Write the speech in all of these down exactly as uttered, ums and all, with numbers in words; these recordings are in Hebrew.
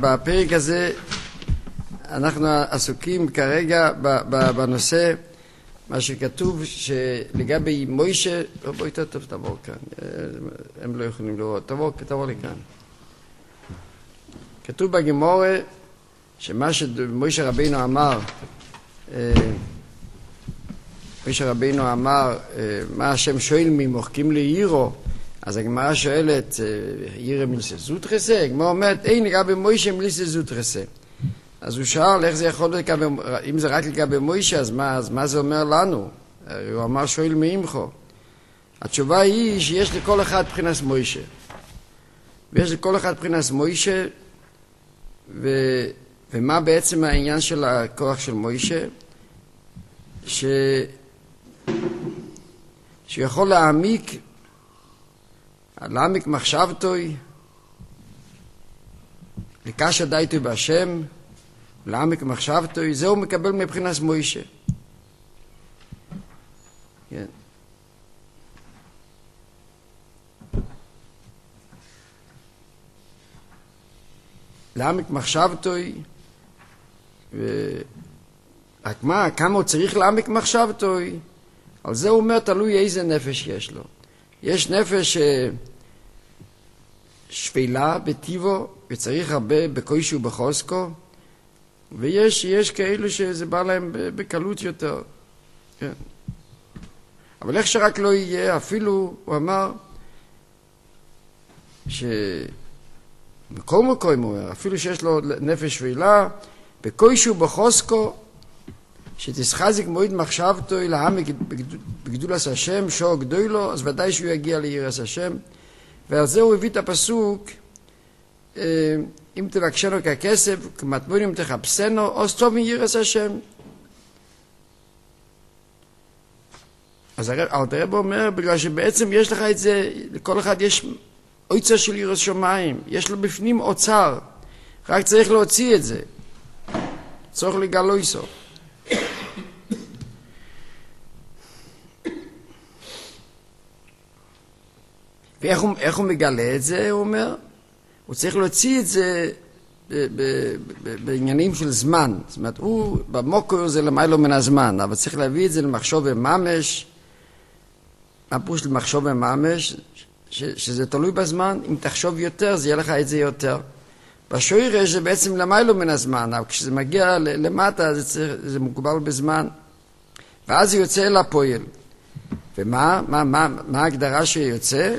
בפרק הזה אנחנו עסוקים כרגע בנושא מה שכתוב שלגבי מוישה, לא בואי טוב תבוא כאן, הם לא יכולים לראות, תבוא, תבוא לכאן. כתוב בגמורה שמה שמוישה רבינו אמר, מוישה רבינו אמר, מה השם שואל ממוחקים לירו, אז הגמרא שואלת, ירא מליסה זוטרסה? הגמרא אומרת, אין לגבי מוישה מליסה זוטרסה. אז הוא שאל, איך זה יכול להיות, אם זה רק לגבי מוישה, אז מה, אז מה זה אומר לנו? הוא אמר, שואל מאימכו. התשובה היא שיש לכל אחד בחינת מוישה. ויש לכל אחד בחינת מוישה, ו... ומה בעצם העניין של הכוח של מוישה? ש... שיכול להעמיק, להעמיק מחשבתוי, לקשה דייתוי בהשם, להעמיק מחשבתוי, זה הוא מקבל מבחינת מוישה. כן. להעמיק מחשבתוי, רק מה, כמה הוא צריך להעמיק מחשבתוי? על זה הוא אומר, תלוי איזה נפש יש לו. יש נפש שפלה בטיבו, וצריך הרבה בקוישו ובחוסקו, ויש יש כאלו שזה בא להם בקלות יותר. כן. אבל איך שרק לא יהיה, אפילו הוא אמר שמקום מקום הוא אומר, אפילו שיש לו נפש שפלה, בקוישו ובחוסקו, שתסחזיק מועיד מחשבתו להעמיק בגדולת השם, שור גדוי לו, אז ודאי שהוא יגיע ליראת השם. ועל זה הוא הביא את הפסוק, אם תבקשנו ככסף, כמטמונים תחפשנו, או סטוב מיראת השם. אז הרב אומר, בגלל שבעצם יש לך את זה, לכל אחד יש אוצר של יראת שמיים, יש לו בפנים אוצר, רק צריך להוציא את זה. צריך לגלו איסו. ואיך הוא, איך הוא מגלה את זה, הוא אומר? הוא צריך להוציא את זה ב, ב, ב, בעניינים של זמן. זאת אומרת, הוא, במוקר זה למיילו מן הזמן, אבל צריך להביא את זה למחשוב וממש. מה פירוש למחשוב וממש? ש, שזה תלוי בזמן. אם תחשוב יותר, זה יהיה לך את זה יותר. בשוירש זה בעצם למיילו מן הזמן, אבל כשזה מגיע למטה, זה, צריך, זה מוגבל בזמן. ואז זה יוצא אל הפועל. ומה מה, מה, מה ההגדרה שיוצא?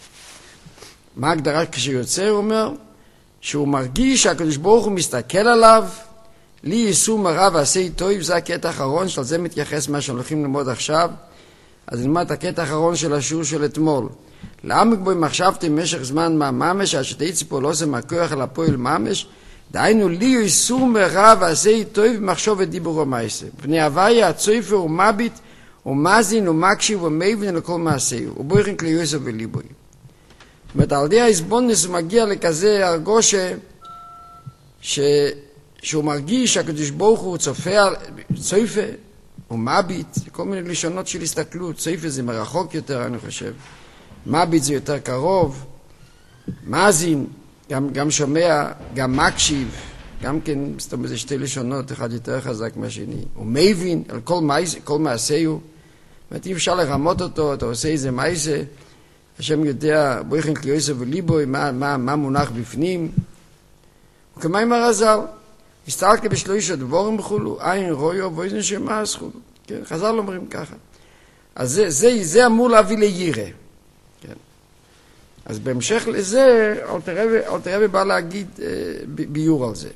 מה ההגדרה כשיוצא? הוא אומר שהוא מרגיש שהקדוש ברוך הוא מסתכל עליו, לי יישום הרע ועשה טוב, זה הקטע האחרון, שעל זה מתייחס מה שהולכים ללמוד עכשיו. אז נלמד את הקטע האחרון של השיעור של אתמול. לעמק בו אם מחשבתי במשך זמן מה ממש, עד שתהייתי פה לא עושה מהכוח על הפועל ממש, דהיינו לי יישום הרע ועשה טוב במחשוב ודיבור ומעשה. פני הוויה, הצויפר ומביט, ומאזין ומקשיב ומבין לכל מעשהו, ובויכן כלי יוסף וליבוי. זאת אומרת, על די ההסבונס הוא מגיע לכזה הרגושה, ש... שהוא מרגיש שהקדוש ברוך הוא צופה, צויפה, הוא מביט, כל מיני לשונות של הסתכלות, צויפה זה מרחוק יותר, אני חושב. מביט זה יותר קרוב, מאזין, גם, גם שומע, גם מקשיב, גם כן, זאת אומרת, זה שתי לשונות, אחד יותר חזק מהשני. הוא מבין על כל, מעש, כל מעשהו, זאת אומרת, אם אפשר לרמות אותו, אתה עושה איזה מעשה, השם יודע, בויכן כלי יוסף וליבוי, מה, מה, מה מונח בפנים. וכמה עם הרזל, הסתלקה בשלושה דבורים בחולו, עין רויו, ואיזן שמאס חולו. כן, חז"ל אומרים ככה. אז זה, זה, זה אמור להביא לירא. כן. אז בהמשך לזה, אלתר רבי בא להגיד אה, ביור על זה.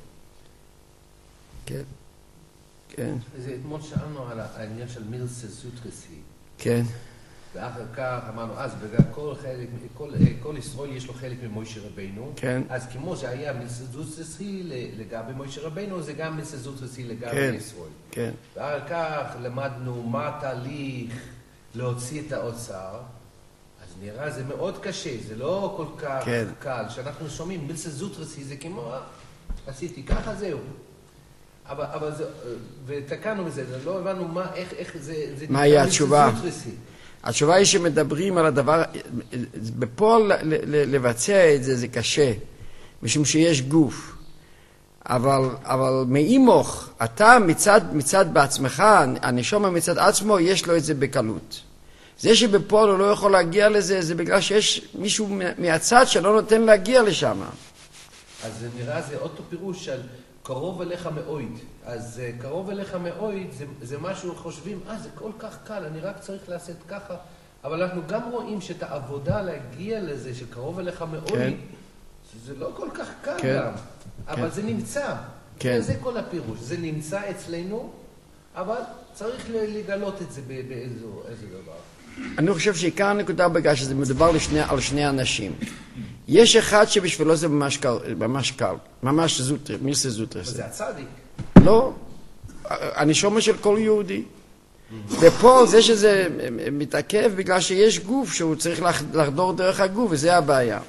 כן. כן. זה אתמול שאלנו על העניין של מילסה זוטרסי. כן. ואחר כך אמרנו, אז בגלל כל חלק, כל, כל ישראל יש לו חלק ממוישה רבינו. כן. אז כמו זה היה מילסה זוטרסי לגבי מוישה רבינו, זה גם מילסה זוטרסי לגבי כן. ישראל. כן. ואחר כך למדנו מה התהליך להוציא את האוצר. אז נראה, זה מאוד קשה, זה לא כל כך כן. קל. שאנחנו שומעים, מילסה זוטרסי זה כמו, עשיתי ככה זהו. אבל, אבל זה, ותקענו בזה, לא הבנו מה, איך, איך זה, זה מה היה התשובה? זוטרסי. התשובה היא שמדברים על הדבר, בפועל לבצע את זה זה קשה, משום שיש גוף. אבל, אבל מאימוך, אתה מצד, מצד בעצמך, הנשום מצד עצמו, יש לו את זה בקלות. זה שבפועל הוא לא יכול להגיע לזה, זה בגלל שיש מישהו מהצד שלא נותן להגיע לשם. אז זה נראה, זה אותו פירוש של קרוב אליך מאויד. אז קרוב אליך מאויד זה, זה משהו, חושבים, אה, זה כל כך קל, אני רק צריך לעשות ככה. אבל אנחנו גם רואים שאת העבודה להגיע לזה, שקרוב אליך מאויד, כן. זה לא כל כך קל כן. גם. אבל כן. זה נמצא. כן. זה כל הפירוש. זה נמצא אצלנו, אבל צריך לגלות את זה באיזה דבר. אני חושב שעיקר הנקודה בגלל שזה מדובר לשני, על שני אנשים. יש אחד שבשבילו זה ממש קל, ממש קל, ממש זוטר, מי זה זוטר? זה הצדיק. לא, הנשמה של כל יהודי. ופה זה שזה מתעכב בגלל שיש גוף שהוא צריך לחדור דרך הגוף, וזה הבעיה.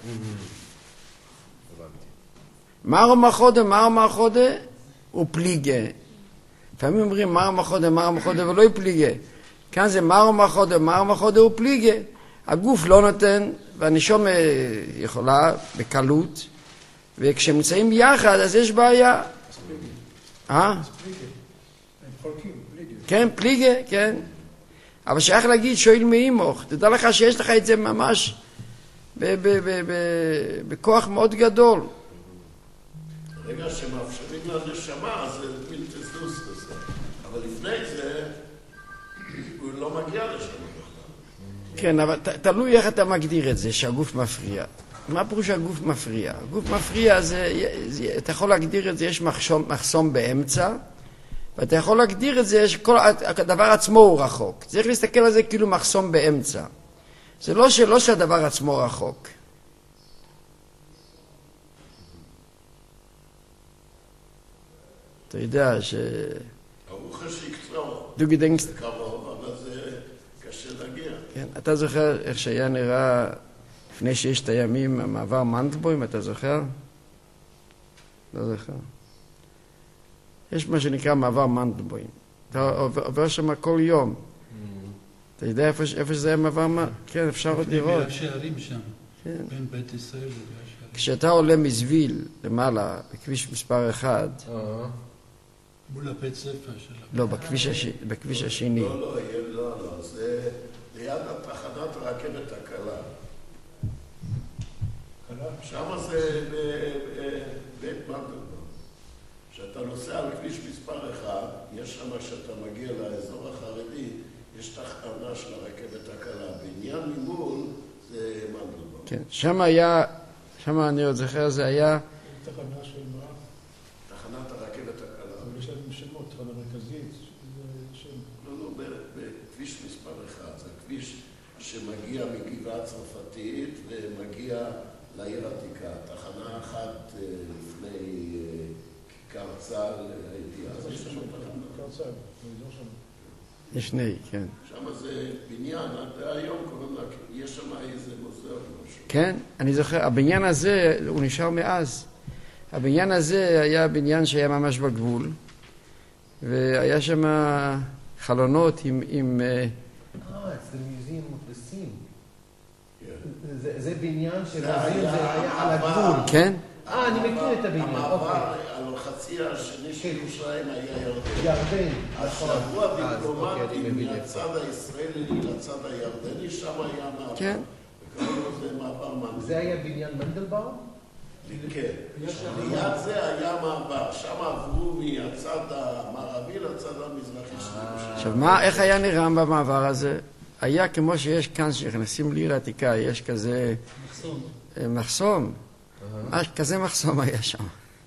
מר מחודה, מר מחודה הוא פליגה. לפעמים אומרים מר מחודה, מר מחודה ולא הוא פליגה. כאן זה מר מחודה, מר מחודה הוא פליגה. הגוף לא נותן, והנשום יכולה בקלות, וכשמצאים יחד אז יש בעיה. אה? כן, פליגה, כן. אבל שייך להגיד שואל מאימוך, תדע לך שיש לך את זה ממש בכוח מאוד גדול. ברגע שמאפשרים לנשמה, זה מילטסדוס לזה. אבל לפני זה, הוא לא מגיע לשם בכלל. כן, אבל תלוי איך אתה מגדיר את זה, שהגוף מפריע. מה פירוש שהגוף מפריע? הגוף מפריע, זה, אתה יכול להגדיר את זה, יש מחסום, מחסום באמצע, ואתה יכול להגדיר את זה, שכל הדבר עצמו הוא רחוק. צריך להסתכל על זה כאילו מחסום באמצע. זה לא שלא שהדבר עצמו רחוק. אתה יודע ש... ברוך השקצור. דוגי דנקסט... זה קרוב, אבל זה קשה להגיע. כן, אתה זוכר איך שהיה נראה לפני שיש את הימים, המעבר מנדלבוים, אתה זוכר? לא זוכר. יש מה שנקרא מעבר מנדלבוים. אתה עובר שם כל יום. אתה יודע איפה, איפה שזה היה מעבר מנדלבוים? כן, אפשר עוד לראות. השערים שם, בין בית ישראל והשערים. כשאתה עולה מזוויל למעלה, בכביש מספר אחד, מול הבית ספר שלה. לא, בכביש, הש... בכביש השני. לא, לא, לא, לא, זה ליד התחנת הרכבת הקלה. שם זה בית מנדלבאום. כשאתה נוסע על כביש מספר אחד, יש שם, כשאתה מגיע לאזור החרדי, יש תחנה של הרכבת הקלה. בעניין ממול זה מנדלבאום. כן, שם היה, שם אני עוד זוכר, זה היה... תחנה של מה? תחנת הרכבת הקלה. אבל יש להם שמות, תחנה מרכזית, זה שם. לא, לא, בכביש מספר אחד. זה כביש שמגיע מגבעה צרפתית ומגיע לעיר עתיקה. תחנה אחת לפני כיכר צה"ל, הידיעה. זה שם כיכר צה"ל, באזור שם. יש שני, כן. שם זה בניין, עד היום קוראים לה, יש שם איזה מוזיאון משהו. כן, אני זוכר, הבניין הזה, הוא נשאר מאז. הבניין הזה היה בניין שהיה ממש בגבול, והיה שם חלונות עם... עם אה, זה מוזיאון מפלסים. זה בניין של מוזיאון, זה היה על הגבול. כן? אה, אני מכיר את הבניין, המעבר על החצי השני של ירושלים היה ירדן. ירדן, נכון. השבוע דיפלומטי מהצד הישראלי לצד הירדני, שם היה מעבר. כן. וקראו לזה מעבר מנדלבאום. זה היה בניין מנדלבאום? כן. ליד זה היה מעבר. שם עברו מהצד המערבי לצד המזרחי של ירושלים. עכשיו, מה, איך היה נראה במעבר הזה? היה כמו שיש כאן, שנכנסים לעיר העתיקה, יש כזה... מחסום. מחסום. כזה מחסום היה שם.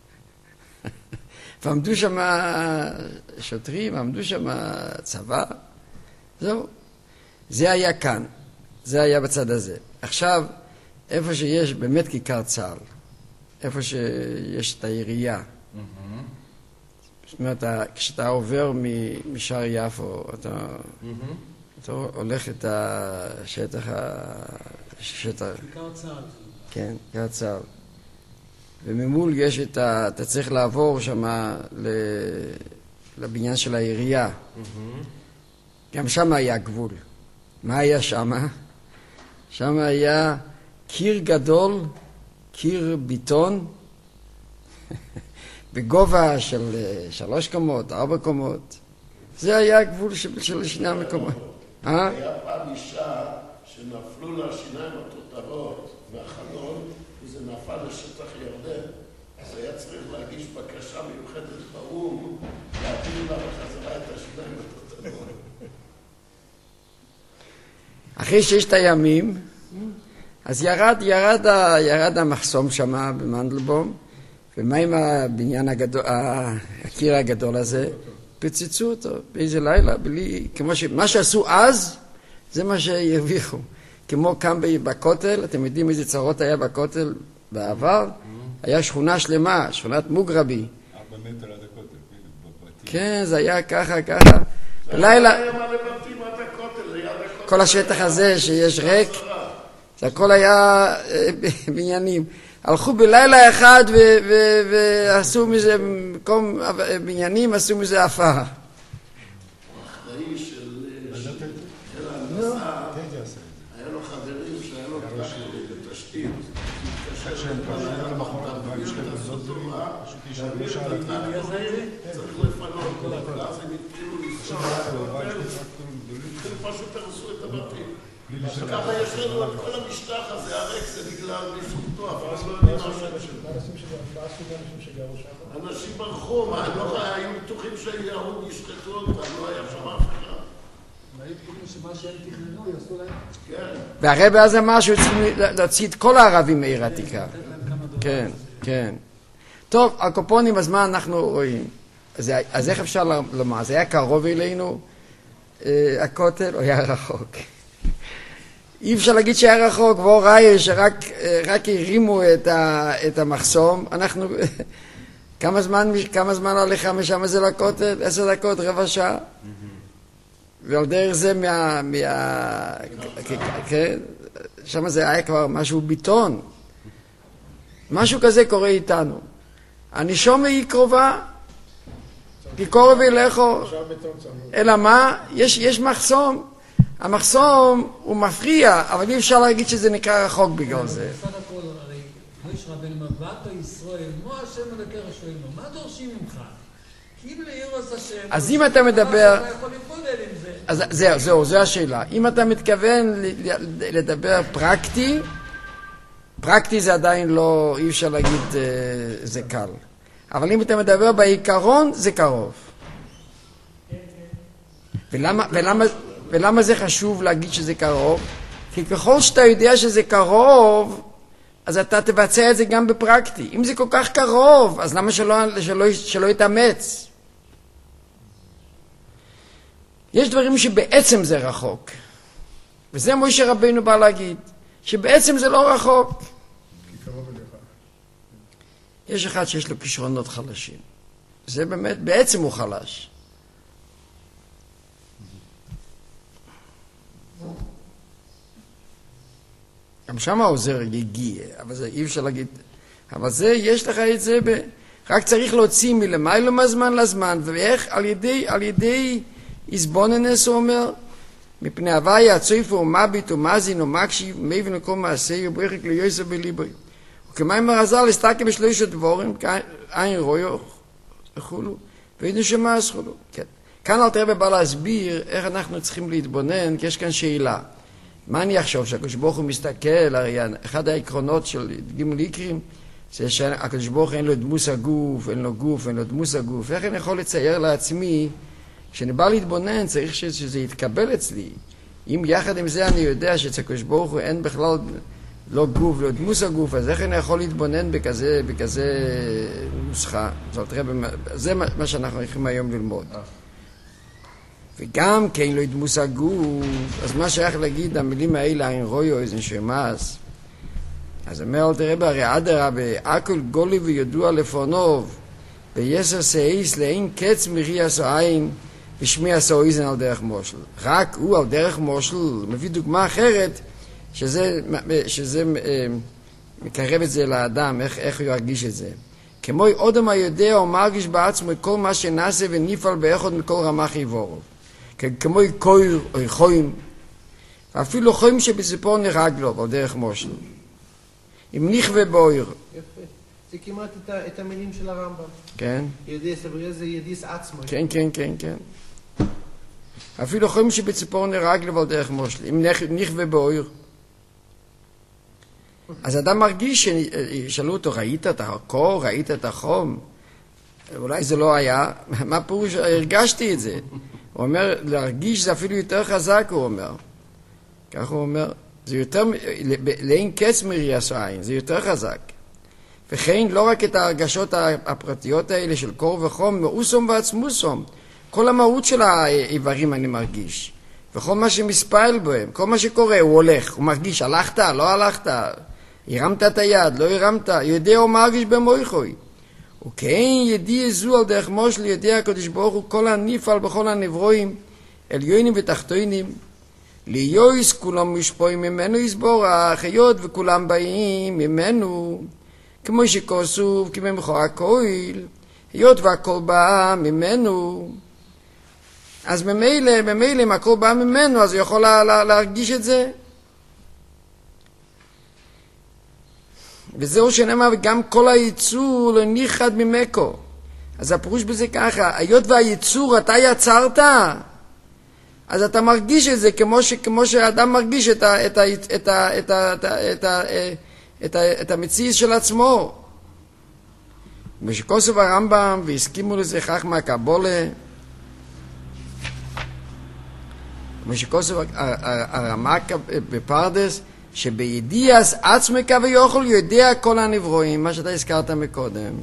ועמדו שם שוטרים, עמדו שם צבא. זהו. זה היה כאן. זה היה בצד הזה. עכשיו, איפה שיש באמת כיכר צה"ל, איפה שיש את העירייה, זאת אומרת, כשאתה עובר משער יפו, אתה, אתה הולך את השטח, השטח, כיכר צה"ל. כן, כיכר צה"ל. וממול יש את ה... אתה צריך לעבור שם לבניין של העירייה. גם שם היה גבול. מה היה שם? שם היה קיר גדול, קיר ביטון, בגובה של שלוש קומות, ארבע קומות. זה היה הגבול של, של שני המקומות. היה פעם אישה שנפלו לה שיניים התותרות מהחלון, וזה נפל לשטח ירדן, אז היה צריך להגיש בקשה מיוחדת באום, להביא לה בחזרה את השיניים התותרות. אחרי ששת הימים, אז ירד, ירד, ירד המחסום שם במנדלבום, ומה עם הבניין הגדול, הקיר הגדול הזה? פציצו אותו באיזה לילה, בלי, כמו ש... מה שעשו אז, זה מה שהרוויחו. כמו כאן בכותל, אתם יודעים איזה צרות היה בכותל בעבר? היה שכונה שלמה, שכונת מוגרבי. ארבע מטר עד הכותל, כן, זה היה ככה, ככה. בלילה, היה מלא בתים עד הכותל, ליד הכותל. כל השטח הזה שיש ריק, זה הכל היה בניינים. הלכו בלילה אחד ועשו מזה, במקום בניינים, עשו מזה עפר. האחראי של ההנדסה, היה לו חברים שהיה לו בתשתית. התקשר לבעיה, צריך לפנות, ואז הם התחילו לנסוע, הם פשוט הרסו את הבתים. וככה יש לנו את כל המשטח הזה, הריק זה בגלל בזכותו, אבל אז לא יודעים מה השם שלו. אנשים ברחו, מה, לא היו בטוחים שיהוד ישחטו אותם, לא היה שם אף אחד. והיו בטוחים שמה שהם תכננו יעשו להם? כן. והרבי אז אמר שהוא צריך להוציא את כל הערבים מעיר העתיקה. כן, כן. טוב, הקופונים, אז מה אנחנו רואים? אז איך אפשר לומר? זה היה קרוב אלינו, הכותל, או היה רחוק? אי אפשר להגיד שהיה רחוק, ואו ראי שרק רק הרימו את, ה, את המחסום. אנחנו, כמה זמן, כמה זמן הולך משם זה לכותל? עשר דקות, רבע שעה. ועל דרך זה מה... מה כן, שם זה היה כבר משהו ביטון. משהו כזה קורה איתנו. הנשום היא קרובה, כי קרוב אליכו. אלא מה? יש, יש מחסום. המחסום הוא מפריע, אבל אי אפשר להגיד שזה נקרא רחוק בגלל זה. בסך הכל, הרי, יש רבנו מבט ישראל, מו השם אלוקי רשוענו, מה דורשים ממך? כאילו לירוס השם... אז אם אתה מדבר... אתה יכול להתמודד עם זה. אז זהו, זהו, זו השאלה. אם אתה מתכוון לדבר פרקטי, פרקטי זה עדיין לא, אי אפשר להגיד זה קל. אבל אם אתה מדבר בעיקרון, זה קרוב. ולמה, ולמה... ולמה זה חשוב להגיד שזה קרוב? כי ככל שאתה יודע שזה קרוב, אז אתה תבצע את זה גם בפרקטי. אם זה כל כך קרוב, אז למה שלא, שלא, שלא יתאמץ? יש דברים שבעצם זה רחוק. וזה משה רבינו בא להגיד, שבעצם זה לא רחוק. כי קרוב אליך. יש אחד שיש לו כישרונות חלשים. זה באמת, בעצם הוא חלש. גם שם העוזר יגיע, אבל זה אי אפשר להגיד, אבל זה, יש לך את זה, ב... רק צריך להוציא מלמיילו מהזמן לזמן, ואיך? על ידי, על ידי איזבוננס, הוא אומר, מפני הוויה, הצויפו, ומביט, ומזין, ומקשיב, מבין וכל מעשה, וברכק ליוסף בליבוי. וכמים הרזל, הסתקם בשלושה דבורים, עין רויו, וכולו, ואינו שמה אסכולו. כן. כאן אל תראה בא להסביר איך אנחנו צריכים להתבונן, כי יש כאן שאלה. מה אני אחשוב? שהקדוש ברוך הוא מסתכל, הרי אחד העקרונות של גימל איקרים, זה שהקדוש ברוך הוא אין לו דמוס הגוף, אין לו גוף, אין לו דמוס הגוף. איך אני יכול לצייר לעצמי, כשאני בא להתבונן, צריך שזה יתקבל אצלי. אם יחד עם זה אני יודע שהקדוש ברוך הוא אין בכלל לא גוף, לא דמוס הגוף, אז איך אני יכול להתבונן בכזה, בכזה נוסחה? זאת אומרת, זה מה שאנחנו הולכים היום ללמוד. וגם כן לא ידמוס הגוף, אז מה שייך להגיד, המילים האלה, אין רויו, איזה שמאס. אז אומר אל תראה בהרי אדרה, הכל גולי וידוע לפונוב, ויסר סעיס לאין קץ מרי עשו עין, ושמי עשו איזן על דרך מושל. רק הוא על דרך מושל, מביא דוגמה אחרת, שזה, שזה מקרב את זה לאדם, איך, איך הוא ירגיש את זה. כמו אודם היודע או מרגיש בעצמו כל מה שנעשה ונפעל באחד מכל רמח יבורוב. כמו קויר או חוים, ואפילו חוים שבסיפור נרג לו, על דרך מושל. אם נכווה בויר. יפה. זה כמעט את, ה, את המילים של הרמב"ם. כן. ידיס, אבל זה ידיס עצמו. כן, כן, כן, כן. אפילו חום שבציפור נהרג לבד דרך מושל, אם נכווה באויר. אז אדם מרגיש שישאלו אותו, ראית את הקור, ראית את החום? אולי זה לא היה, מה פירוש? הרגשתי את זה. הוא אומר, להרגיש זה אפילו יותר חזק, הוא אומר. כך הוא אומר, זה יותר, לאין קץ מריאס העין, זה יותר חזק. וכן, לא רק את ההרגשות הפרטיות האלה של קור וחום, מאוסום ועצמוסום, כל המהות של האיברים אני מרגיש. וכל מה שמספעל בהם, כל מה שקורה, הוא הולך, הוא מרגיש, הלכת, לא הלכת, הרמת את היד, לא הרמת, יודע או מרגיש במויכוי. וכן ידיע זו על דרך מושל ידיע הקדוש ברוך הוא כל הנפעל בכל הנברואים, עליונים ותחתונים, ליועס כולם משפועים ממנו יסבורך, היות וכולם באים ממנו, כמו שכוסוף, כמו מחור הכויל, היות והכל בא ממנו. אז ממילא, ממילא אם הכל בא ממנו, אז הוא יכול לה, לה, להרגיש את זה. וזהו שנאמר, גם כל היצור לא ניחד ממקו. אז הפירוש בזה ככה, היות והיצור אתה יצרת, אז אתה מרגיש את זה כמו, ש, כמו שהאדם מרגיש את, ה, את, ה, את, ה, את, ה, את, ה, את, ה, את, ה, את המציאות של עצמו. ושכוסף הרמב"ם והסכימו לזה כך מהקבולה, ושכוסף הרמק בפרדס, שבידיעס עצמי כביכול יודע כל הנברואים, מה שאתה הזכרת מקודם.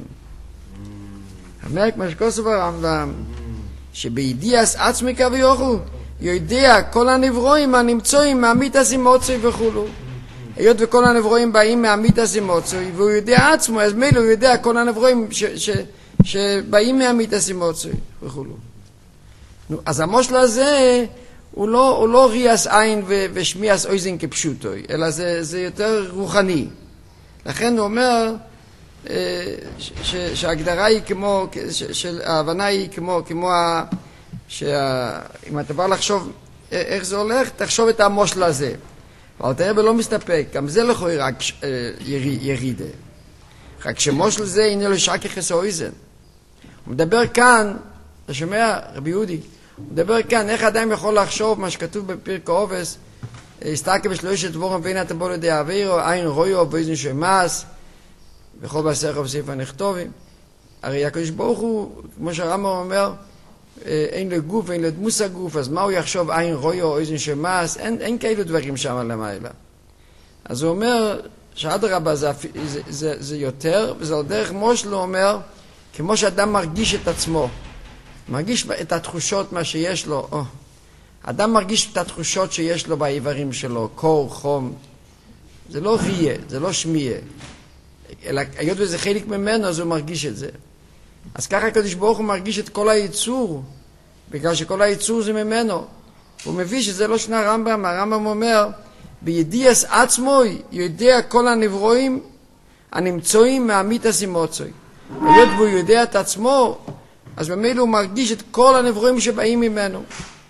המק משכוסף הרמב"ם, שבידיעס עצמי כביכול יודע כל הנברואים הנמצואים מהמיתס אימוצוי וכולו. היות וכל הנברואים באים מהמיתס אימוצוי, והוא יודע עצמו, אז מילא הוא יודע כל הנברואים ש, ש, שבאים מהמיתס אימוצוי וכולו. נו, אז המושל הזה הוא לא, הוא לא ריאס עין ו, ושמיאס אויזן כפשוטוי, אלא זה, זה יותר רוחני. לכן הוא אומר ש, ש, שההגדרה היא כמו, ש, שההבנה היא כמו, כמו ה, שה, אם אתה בא לחשוב איך זה הולך, תחשוב את המושל הזה. אבל תראה בלא מסתפק, גם זה לא יכול רק ירידה. רק שמושל זה הנה לו שקי חסאויזן. הוא מדבר כאן, אתה שומע רבי יהודי, הוא מדבר כאן איך אדם יכול לחשוב מה שכתוב בפרק העובס, הסתכל בשלושת דבורם ואין אתה בוא לידי אווירו, עין רויו ואיזן שמאס, וכל בעשרך ובספר נכתובים. הרי הקדוש ברוך הוא, כמו שהרמב"ם אומר, אין לו גוף, אין לו דמוס הגוף, אז מה הוא יחשוב עין רויו או איזן שמאס? אין, אין כאלו דברים שם למעלה. אז הוא אומר שאדרבה זה, זה, זה, זה יותר, וזה על דרך מושל הוא אומר, כמו שאדם מרגיש את עצמו, מרגיש את התחושות מה שיש לו, או, אדם מרגיש את התחושות שיש לו באיברים שלו, קור, חום, זה לא ריה, זה לא שמיה, אלא היות וזה חלק ממנו, אז הוא מרגיש את זה. אז ככה הקדוש ברוך הוא מרגיש את כל היצור, בגלל שכל היצור זה ממנו. הוא מביא שזה לא שנה הרמב"ם, הרמב"ם אומר, בידיעס עצמוי יודע כל הנברואים הנמצואים מהמיתס אימוצוי. היות והוא יודע את עצמו, אז במילא הוא מרגיש את כל הנברואים שבאים ממנו.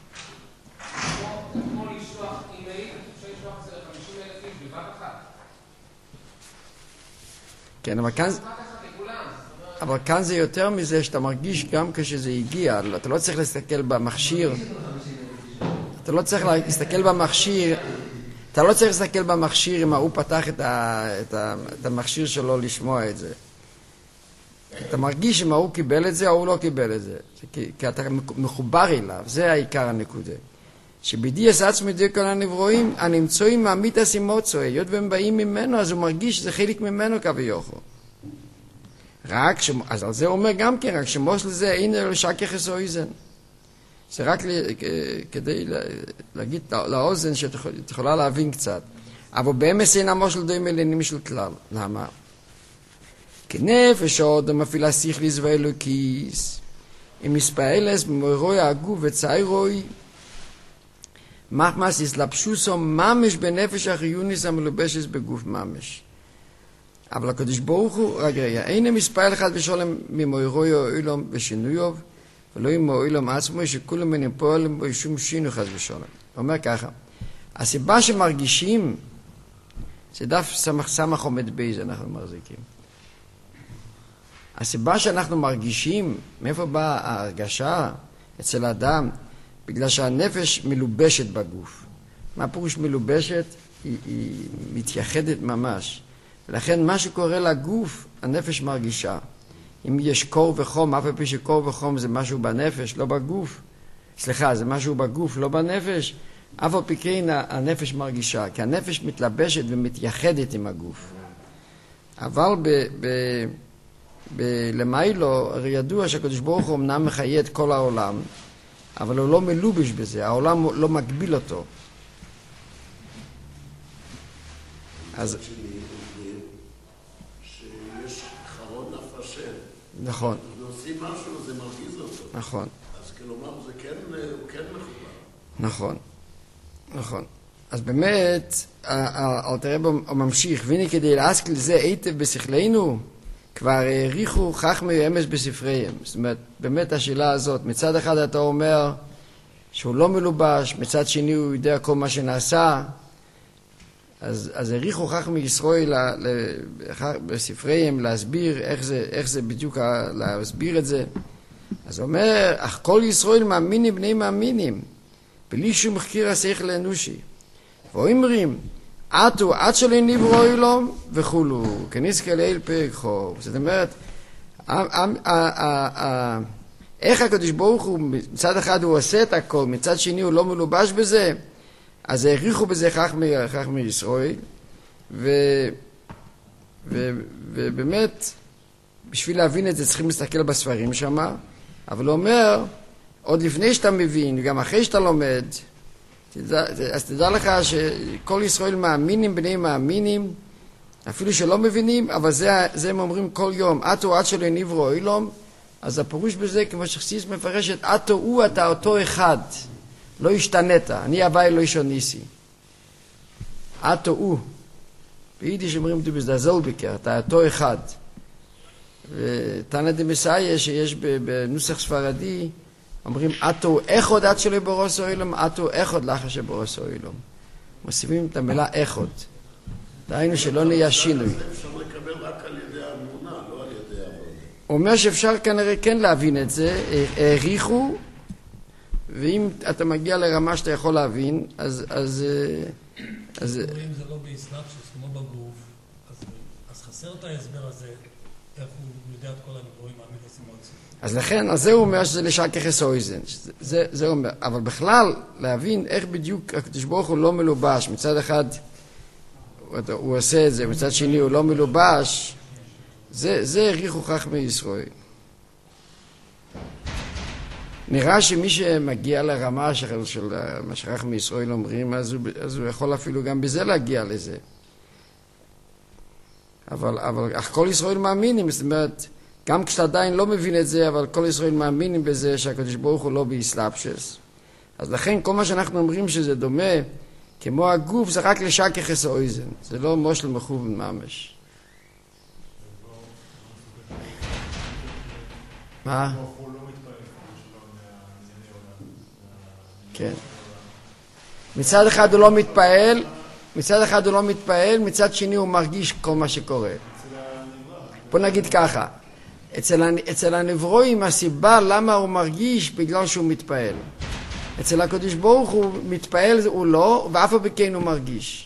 כן, אבל כאן... אבל כאן זה יותר מזה שאתה מרגיש גם כשזה הגיע, אתה לא צריך להסתכל במכשיר, אתה לא צריך להסתכל במכשיר, אתה לא צריך להסתכל במכשיר אם הוא פתח את, ה, את, ה, את המכשיר שלו לשמוע את זה. אתה מרגיש אם הוא קיבל את זה או הוא לא קיבל את זה, כי, כי אתה מחובר אליו, זה העיקר הנקודה. שבידיעס עצמי די כל הנברואים הנמצואים מהמיתס אימוצוי, היות והם באים ממנו, אז הוא מרגיש שזה חלק ממנו כביכול. רק, ש... אז על זה הוא אומר גם כן, רק שמושל זה אין לו שקי חסאויזן. זה רק לי, כדי להגיד לאוזן שאת יכולה להבין קצת. אבל באמת אין המושל דומה לעניינים של כלל. למה? כי נפש עוד מפעילה שכליס ואלוקיס, אם מספעלס במורוי הגוף וציירוי, מחמס יסלבשוסו ממש בנפש החיוניס המלובשס בגוף ממש. אבל הקדוש ברוך הוא, רגע, רגע, אין מספעל אחד ושולם ממורוי או אילום ושינויוב, ולא עם אילום עצמו, שכולם מנים פועלים בו שום שינו חס ושולם. הוא אומר ככה, הסיבה שמרגישים, זה דף סמך סמך עומד בייז, אנחנו מחזיקים. הסיבה שאנחנו מרגישים, מאיפה באה ההרגשה אצל האדם? בגלל שהנפש מלובשת בגוף. מה פירוש מלובשת? היא, היא מתייחדת ממש. ולכן מה שקורה לגוף, הנפש מרגישה. אם יש קור וחום, אף על פי שקור וחום זה משהו בנפש, לא בגוף. סליחה, זה משהו בגוף, לא בנפש. אף על פי כן הנפש מרגישה, כי הנפש מתלבשת ומתייחדת עם הגוף. אבל ב... ב בלמיילו, הרי ידוע שהקדוש ברוך הוא אמנם מחיה את כל העולם, אבל הוא לא מלובש בזה, העולם לא מגביל אותו. אז... שיש חרון אף השם. נכון. ועושים משהו, זה מרגיז אותו. נכון. אז כלומר, זה כן, הוא כן מחובר. נכון. נכון. אז באמת, אלתר רבי ממשיך, והנה כדי להשכיל זה היטב בשכלנו, כבר העריכו חכמי אמס בספריהם. זאת אומרת, באמת השאלה הזאת, מצד אחד אתה אומר שהוא לא מלובש, מצד שני הוא יודע כל מה שנעשה, אז, אז העריכו חכמי ישראל בספריהם להסביר איך זה, איך זה בדיוק להסביר את זה. אז הוא אומר, אך כל ישראל מאמינים בני מאמינים, בלי שום מחקיר השכל האנושי. ואומרים, עתו עד שלא נברוא אילום וכולו, כנזכה לאל פרק חור. זאת אומרת, איך הקדוש ברוך הוא, מצד אחד הוא עושה את הכל, מצד שני הוא לא מלובש בזה, אז העריכו בזה חכמי ישראל, ובאמת, בשביל להבין את זה צריכים להסתכל בספרים שם, אבל הוא אומר, עוד לפני שאתה מבין, וגם אחרי שאתה לומד, תדע, אז תדע לך שכל ישראל מאמינים בני מאמינים, אפילו שלא מבינים, אבל זה, זה הם אומרים כל יום, עתו עד שלא נברוא אילום, אז הפירוש בזה, כמו שחסידות מפרשת, עתו הוא אתה אותו אחד, לא השתנית, אני הווי לא שוניסי. עתו הוא, ביידיש אומרים דו בזדזול ביקר, אתה אותו אחד. ותנא דמסייע שיש בנוסח ספרדי, אומרים, עתו אחד עד שלא ברוס אילום, עתו אחד לאחר שברוס אילום. מוסיפים את המילה אחד. דהיינו שלא נהיה שינוי. זה אפשר לקבל רק על ידי האמונה, לא על ידי העבודה. הוא אומר שאפשר כנראה כן להבין את זה, העריכו, ואם אתה מגיע לרמה שאתה יכול להבין, אז... אז, אז אם זה לא באסלאפשוס, כמו בגוף, אז, אז חסר את ההסבר הזה, איך הוא יודע את כל הנברואים מהמיתוס אמוציות. אז לכן, אז זה הוא אומר שזה לשכחס אויזן. זה, זה אומר. אבל בכלל, להבין איך בדיוק הקדוש ברוך הוא לא מלובש. מצד אחד, הוא עושה את זה, מצד שני הוא לא מלובש. זה, זה העריכו חכמי ישראל. נראה שמי שמגיע לרמה של, של מה שחכמי ישראל אומרים, אז הוא, אז הוא יכול אפילו גם בזה להגיע לזה. אבל, אבל אך כל ישראל מאמינים, זאת אומרת, גם כשאתה עדיין לא מבין את זה, אבל כל ישראל מאמינים בזה שהקדוש ברוך הוא לא באסלאפשוס. אז לכן כל מה שאנחנו אומרים שזה דומה, כמו הגוף, זה רק לשכחס אויזן. זה לא מושל מכוון ממש. מה? כן. מצד אחד הוא לא מתפעל, מצד אחד הוא לא מתפעל, מצד שני הוא מרגיש כל מה שקורה. בוא נגיד ככה, אצל, אצל הנברואים הסיבה למה הוא מרגיש בגלל שהוא מתפעל. אצל הקדוש ברוך הוא מתפעל הוא לא, ואף על פי כן הוא מרגיש.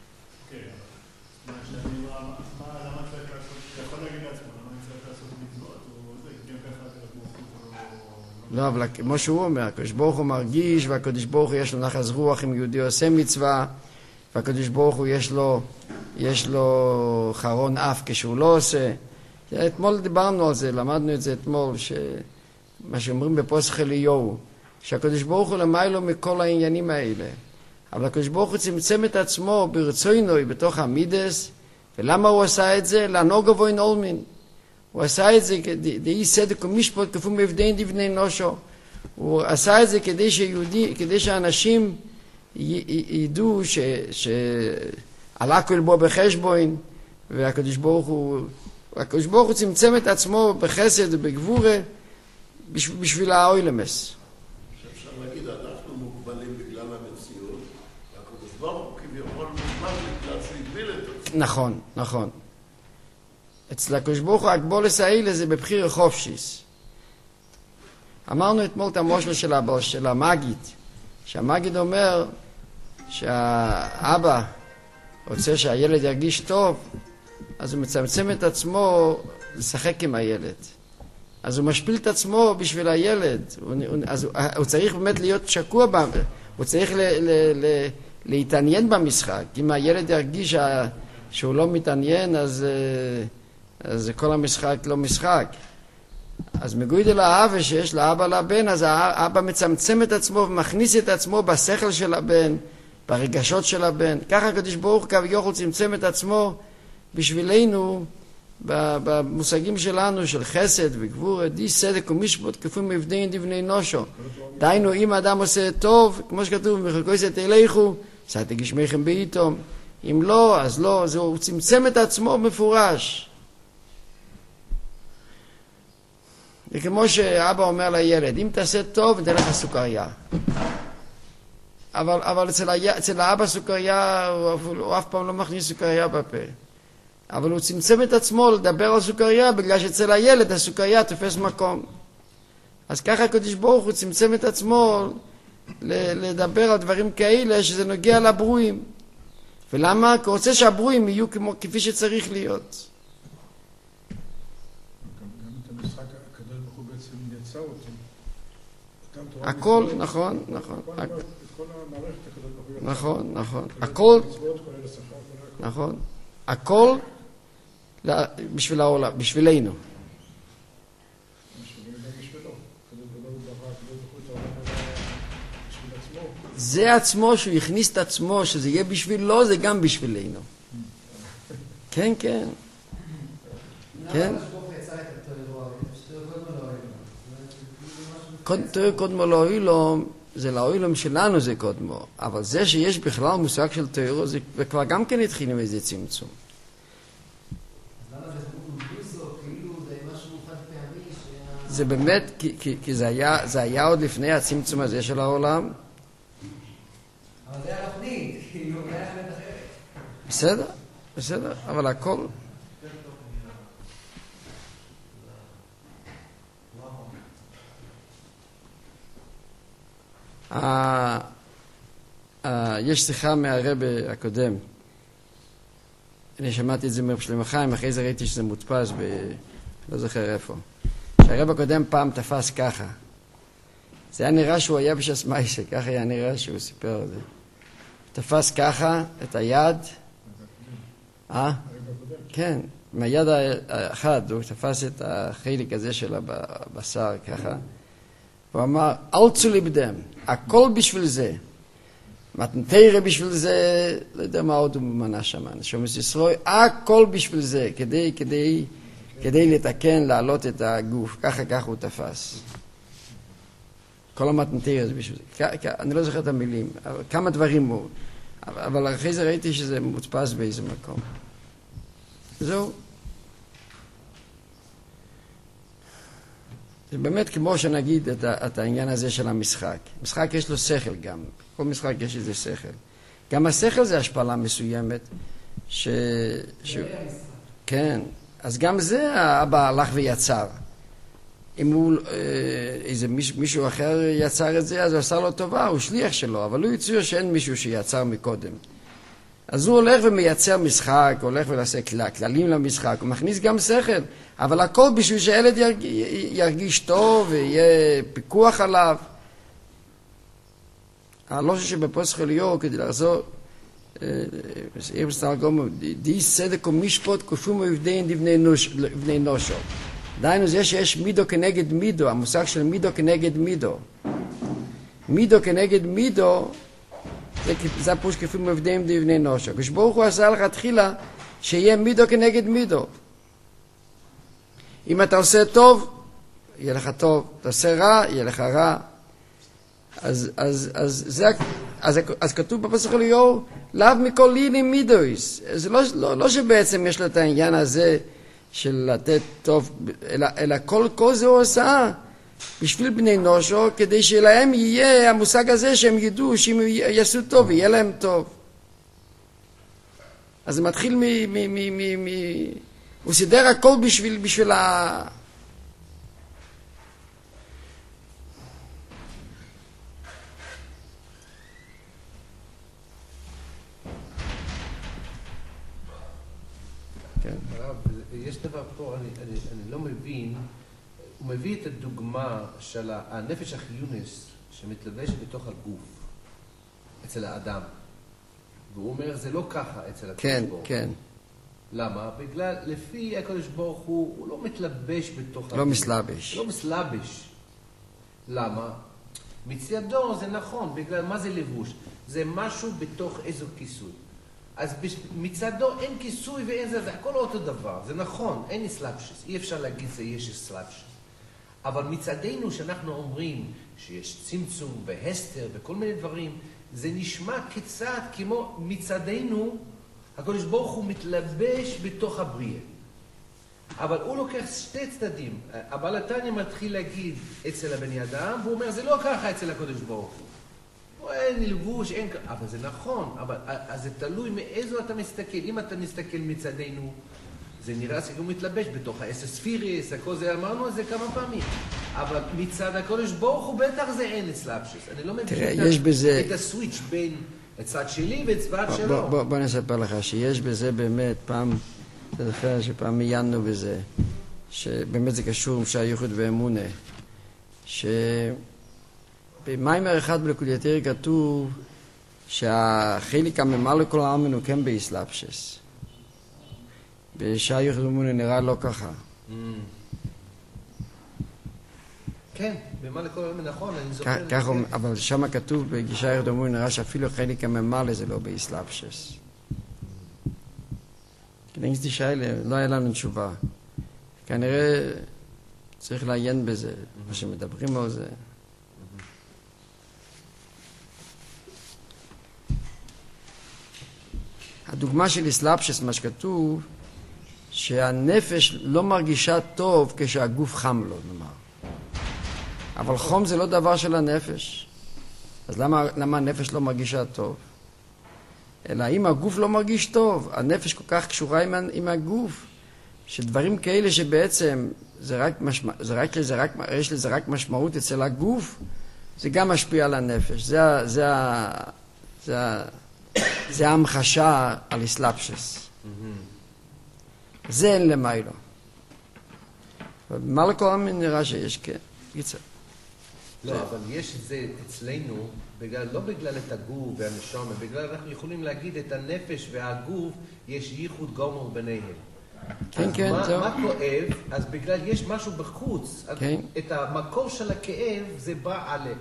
לא, אבל כמו שהוא אומר, הקדוש ברוך הוא מרגיש, והקדוש ברוך הוא יש לו נחס רוח אם יהודי עושה מצווה, והקדוש ברוך הוא יש לו, יש לו חרון אף כשהוא לא עושה. אתמול דיברנו על זה, למדנו את זה אתמול, מה שאומרים בפוסח אליהו, שהקדוש ברוך הוא למיילו מכל העניינים האלה. אבל הקדוש ברוך הוא צמצם את עצמו ברצוינוי בתוך המידס, ולמה הוא עשה את זה? לענוג אבוין אולמין. הוא עשה את זה, דאי סדק ומשפט כפו מבדין דבני נושו. הוא עשה את זה כדי שיהודי, כדי שאנשים ידעו ש, שעלה כל בו בחשבון, והקדוש ברוך הוא, הקדוש ברוך הוא צמצם את עצמו בחסד ובגבורה בשביל, בשביל האוילמס. אפשר להגיד, אנחנו מוגבלים בגלל המציאות, והקדוש ברוך הוא כביכול מוגבל בגלל שהוא הגביל את עצמו. נכון, נכון. אצל הקדוש ברוך הוא הגבולס האלה זה בבחיר חופשיס. אמרנו אתמול את המושל של, הבא, של המגיד, שהמגיד אומר שהאבא רוצה שהילד ירגיש טוב, אז הוא מצמצם את עצמו לשחק עם הילד. אז הוא משפיל את עצמו בשביל הילד. הוא, אז הוא, הוא צריך באמת להיות שקוע בה, הוא צריך ל, ל, ל, להתעניין במשחק. אם הילד ירגיש שה, שהוא לא מתעניין, אז, אז כל המשחק לא משחק. אז מגודל האהבה שיש לאבא לבן, אז האבא מצמצם את עצמו ומכניס את עצמו בשכל של הבן, ברגשות של הבן. ככה הקדוש ברוך הוא כביכול צמצם את עצמו בשבילנו, במושגים שלנו של חסד וגבורה, די צדק ומשפט כפי מבדין דבני נושו. דהיינו, אם האדם עושה טוב, כמו שכתוב, מחלקויסת אליכו, שאת גשמיכם בעיתום. אם לא, אז לא, זה, הוא צמצם את עצמו מפורש. זה כמו שאבא אומר לילד, אם תעשה טוב, נתן לך סוכריה. אבל, אבל אצל, היה, אצל האבא סוכריה, הוא, הוא אף פעם לא מכניס סוכריה בפה. אבל הוא צמצם את עצמו לדבר על סוכריה, בגלל שאצל הילד הסוכריה תופס מקום. אז ככה הקדוש ברוך הוא צמצם את עצמו לדבר על דברים כאלה שזה נוגע לברואים. ולמה? כי הוא רוצה שהברואים יהיו כמו, כפי שצריך להיות. גם את המשחק הקדוש ברוך הוא בעצם יצא אותו. הכל, נכון, נכון. את כל המערכת הקדוש ברוך הוא יצא. נכון, נכון. הכל, נכון. הכל בשביל העולם, בשבילנו. זה עצמו, שהוא הכניס את עצמו, שזה יהיה בשבילו, זה גם בשבילנו. כן, כן. כן? תראה, קודמו לא אוילום, זה לא אוילום שלנו זה קודמו, אבל זה שיש בכלל מושג של תאירו, זה כבר גם כן התחיל עם איזה צמצום. זה באמת, כי, כי, כי זה היה, זה היה עוד לפני הצמצום הזה של העולם. אבל זה היה תוכנית, כאילו, זה היה חלק אחרת. בסדר, בסדר, אבל הכל... יש שיחה מהרבא הקודם, אני שמעתי את זה מרב שלמה חיים, אחרי זה ראיתי שזה מודפס ב... לא זוכר איפה. שהרבא הקודם פעם תפס ככה, זה היה נראה שהוא היה בש"ס מיישה, ככה היה נראה שהוא סיפר את זה. תפס ככה את היד, אה? כן, מהיד האחד הוא תפס את החלק הזה של הבשר ככה, הוא אמר, אל צוליבדם, הכל בשביל זה. מתנתרא בשביל זה, לא יודע מה עוד הוא מנה שם, שומס ישראל, הכל בשביל זה, כדי, כדי, כדי לתקן, להעלות את הגוף, ככה ככה הוא תפס. כל המתנתרא זה בשביל זה. אני לא זוכר את המילים, כמה דברים הוא, אבל אחרי זה ראיתי שזה מודפס באיזה מקום. זהו. זה באמת כמו שנגיד את, את העניין הזה של המשחק. משחק יש לו שכל גם. כל משחק יש איזה שכל. גם השכל זה השפלה מסוימת. ש... ש... כן. אז גם זה האבא הלך ויצר. אם הוא, איזה מישהו, מישהו אחר יצר את זה, אז הוא עשה לו טובה, הוא שליח שלו. אבל הוא יצור שאין מישהו שיצר מקודם. אז הוא הולך ומייצר משחק, הולך ולעשה כללים למשחק, הוא מכניס גם שכל, אבל הכל בשביל שהילד ירגיש, ירגיש טוב ויהיה פיקוח עליו. הלושי שבפוסח אליהו, כדי לחזור, עיר בסתר גומו, די צדק ומשפט כפי מבדין לבני נושו. דהיינו זה שיש מידו כנגד מידו, המושג של מידו כנגד מידו. מידו כנגד מידו, זה הפירוש כפי מבדלים לבני נושו. כשברוך הוא עשה לך תחילה שיהיה מידו כנגד מידו. אם אתה עושה טוב, יהיה לך טוב. אתה עושה רע, יהיה לך רע. אז, אז, אז, זה, אז, אז כתוב בפסוק אליהו, לאו מכל ליני מידויס. זה לא, לא, לא שבעצם יש לו את העניין הזה של לתת טוב, אלא, אלא כל, כל זה הוא עושה בשביל בני נושו, כדי שלהם יהיה המושג הזה שהם ידעו שאם יעשו טוב, יהיה להם טוב. אז זה מתחיל הוא סידר הכל בשביל, בשביל ה... כן. הרב, יש דבר פה, אני, אני, אני לא מבין, הוא מביא את הדוגמה של הנפש החיונס שמתלבשת בתוך הגוף, אצל האדם. והוא אומר, זה לא ככה אצל הקדוש כן, ברוך. כן. למה? בגלל, לפי הקדוש ברוך הוא, הוא לא מתלבש בתוך לא מסלבש. לא מסלבש. למה? מצדו זה נכון, בגלל מה זה לבוש? זה משהו בתוך איזו כיסוי. אז מצדו אין כיסוי ואין זה, זה הכל אותו דבר. זה נכון, אין אסלאפשס. אי אפשר להגיד זה יש אסלאפשס. אבל מצדנו שאנחנו אומרים שיש צמצום והסתר וכל מיני דברים, זה נשמע קצת כמו מצדנו, הקדוש ברוך הוא מתלבש בתוך הבריאה. אבל הוא לוקח שתי צדדים. הבעל התניא מתחיל להגיד אצל הבני אדם, והוא אומר, זה לא ככה אצל הקדוש ברוך הוא. אין לבוש, אין... אבל זה נכון, אבל אז זה תלוי מאיזו אתה מסתכל. אם אתה מסתכל מצדנו, זה נראה שהוא מתלבש בתוך האסס ספיריס, הכל זה, אמרנו את זה כמה פעמים. אבל מצד הקדוש ברוך הוא בטח זה אין אסלאפשס. אני לא מבין יש בזה... את הסוויץ' בין הצד שלי והצד שלו. בוא, בוא, בוא נספר לך שיש בזה באמת, פעם, אתה זוכר שפעם עיינו בזה, שבאמת זה קשור עם שהייחוד ואמונה, שבמיימר אחד בליקוטי כתוב שהחלק הממלא כל העם מנוקם באסלאפשס. בשייחוד ואמונה נראה לא ככה. כן, במה לכל העם נכון, אני זוכר. ככה, אבל שם כתוב בגישה יחד אמרו, נראה שאפילו חלק הממלא זה לא באסלאפשס. כנגד תשאלה, לא היה לנו תשובה. כנראה צריך לעיין בזה, מה שמדברים על זה. הדוגמה של אסלאפשס, מה שכתוב, שהנפש לא מרגישה טוב כשהגוף חם לו, נאמר. אבל חום זה לא דבר של הנפש. אז למה, למה הנפש לא מרגישה טוב? אלא אם הגוף לא מרגיש טוב, הנפש כל כך קשורה עם, עם הגוף, שדברים כאלה שבעצם זה רק משמע, זה רק, זה רק, יש לזה רק משמעות אצל הגוף, זה גם משפיע על הנפש. זה, זה, זה, זה, זה ההמחשה על אסלאפשס. זה אין למיילו. מה לכל המין נראה שיש כן? יצא. לא, אבל יש את זה אצלנו, בגלל, לא בגלל את הגוף והנשמה, בגלל אנחנו יכולים להגיד את הנפש והגוף, יש ייחוד גמור ביניהם. כן, כן, מה, זהו. מה כואב? אז בגלל יש משהו בחוץ. כן. את המקור של הכאב זה בא על